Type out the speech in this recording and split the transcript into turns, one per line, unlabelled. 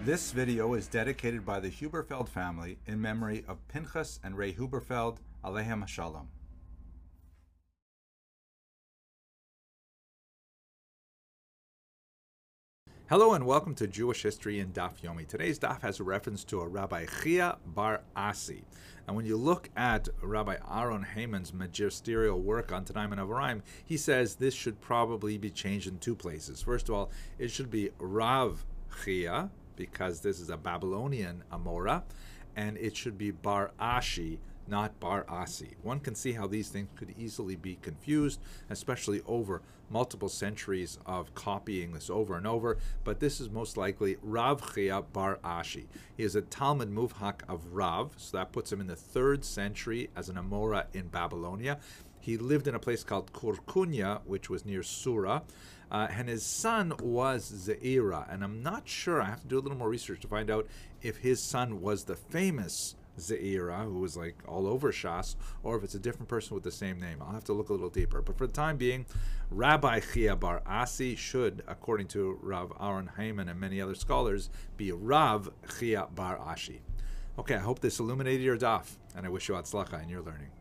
This video is dedicated by the Huberfeld family in memory of Pinchas and Ray Huberfeld, Aleichem Shalom. Hello and welcome to Jewish History in Daf Yomi. Today's Daf has a reference to a Rabbi Chia bar Asi. And when you look at Rabbi Aaron Haman's magisterial work on Tanaim and Amoraim, he says this should probably be changed in two places. First of all, it should be Rav Chia, because this is a Babylonian Amora, and it should be Bar Ashi, not Bar Asi. One can see how these things could easily be confused, especially over multiple centuries of copying this over and over, but this is most likely Rav Chia Bar Ashi. He is a Talmud Muvhak of Rav, so that puts him in the 3rd century as an Amora in Babylonia. He lived in a place called Kurkunya, which was near Sura, and his son was Zeira, and I'm not sure, I have to do a little more research to find out if his son was the famous Zeira, who was like all over Shas, or if it's a different person with the same name. I'll have to look a little deeper. But for the time being, Rabbi Chia bar Asi should, according to Rav Aaron Haman and many other scholars, be Rav Chia bar Ashi. Okay, I hope this illuminated your daf, and I wish you Hatzlacha in your learning.